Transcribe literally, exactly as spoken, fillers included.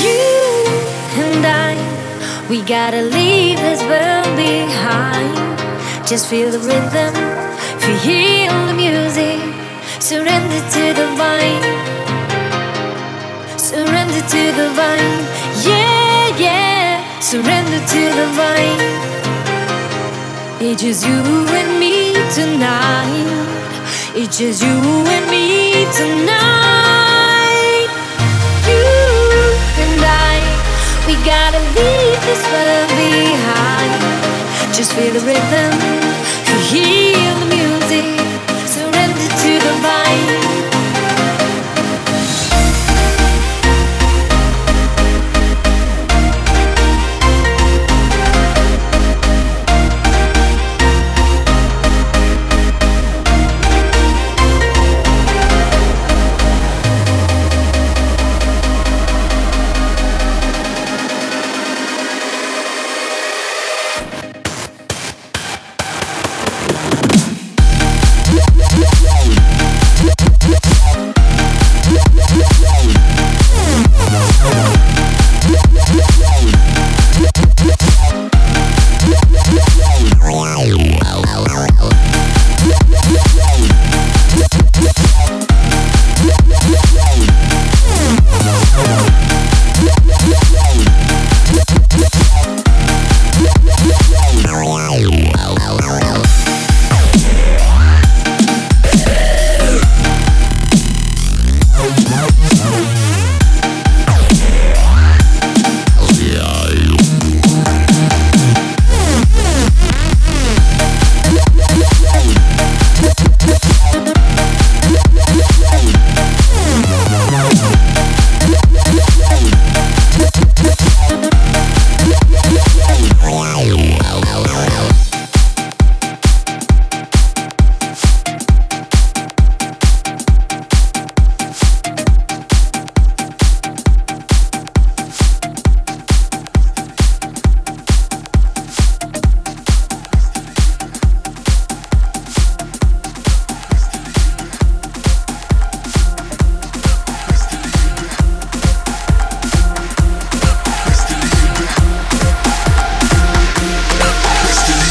You and I, we gotta leave this world behind. Just feel the rhythm, feel the music. Surrender to the vine, surrender to the vine. Yeah, yeah, surrender to the vine. It's just you and me tonight. It's just you and me tonight. You and I, we gotta leave this world behind. Just feel the rhythm, feel